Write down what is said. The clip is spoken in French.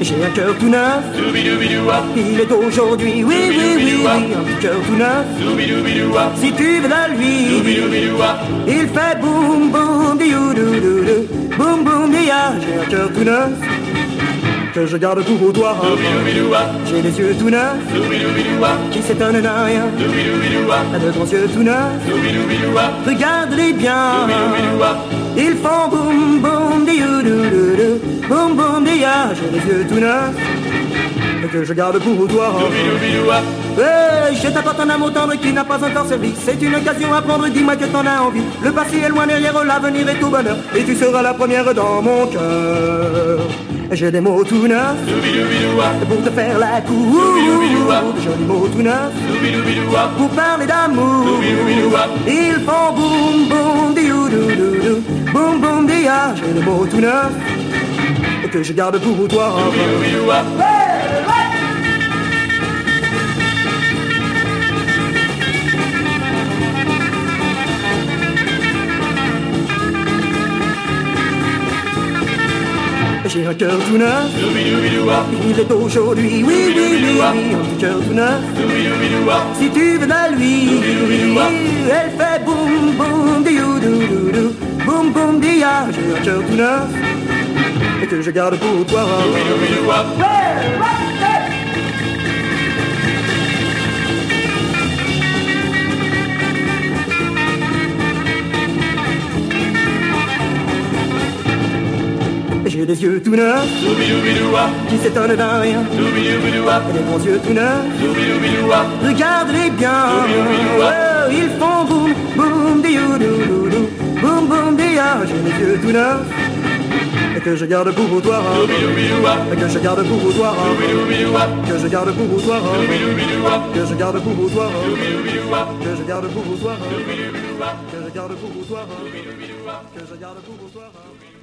J'ai un cœur tout neuf, il est aujourd'hui, oui, oui, oui, oui, un petit cœur tout neuf. Si tu veux de lui, il fait boum boum diou dou dou dou, boum boum dia. J'ai un cœur tout neuf que je garde pour toi. J'ai les yeux tout neufs qui s'étonnent d'un rien, de grands yeux tout neufs. Regarde-les bien, ils font boum boum diou dou dou dou, boum boum dia. J'ai les yeux tout neufs que je garde pour toi. Hey, je t'apporte un amour tendre qui n'a pas encore servi. C'est une occasion à prendre, dis-moi que t'en as envie. Le passé est loin derrière, l'avenir est tout bonheur, et tu seras la première dans mon cœur. J'ai des mots tout neufs pour te faire la cour, de jolis mots tout neufs pour parler d'amour. Ils font boum boum diou dou dou dou, boum boum dia. J'ai des mots tout neufs que je garde pour toi. J'ai un cœur tout neuf, il est aujourd'hui, oui, oui, oui, un petit cœur tout neuf. Si tu veux de lui, elle fait boum boum diou dou dou dou, boum boum dia. J'ai un cœur tout neuf et que je garde pour toi. J'ai des yeux tout neufs qui s'étonnent d'un rien, et des grands yeux tout neufs. Regarde-les bien, oh, ils font boum boum diou dou dou dou, boum boum dia. J'ai des yeux tout neufs et que je garde pour toi, et que je garde pour toi, que je garde pour toi, que je garde pour toi, que je garde pour toi, que je garde pour toi, que je garde pour toi.